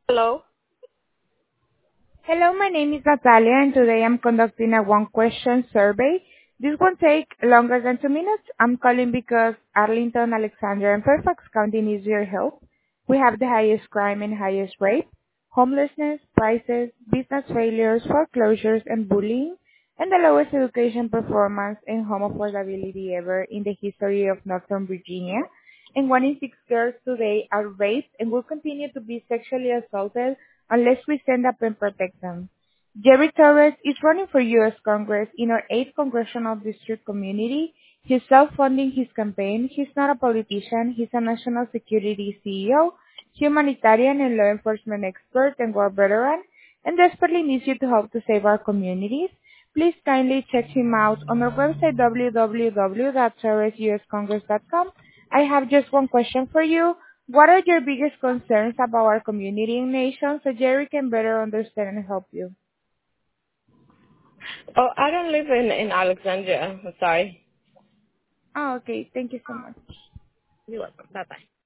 Hello. Hello, my name is Natalia, and today I'm conducting a one-question survey. This won't take longer than 2 minutes. I'm calling because Arlington, Alexandria, and Fairfax County needs your help. We have the highest crime and highest rape, homelessness, prices, business failures, foreclosures, and bullying, and the lowest education performance and home affordability ever in the history of Northern Virginia. And 1 in 6 girls today are raped and will continue to be sexually assaulted unless we stand up and protect them. Jerry Torres is running for U.S. Congress in our 8th Congressional District community. He's self-funding his campaign. He's not a politician. He's a national security CEO, humanitarian and law enforcement expert and war veteran, and desperately needs you to help to save our communities. Please kindly check him out on our website www.torresuscongress.com. I have just one question for you. What are your biggest concerns about our community and nation so Jerry can better understand and help you? Oh, I don't live in Alexandria. I'm sorry. Oh, okay. Thank you so much. You're welcome. Bye bye.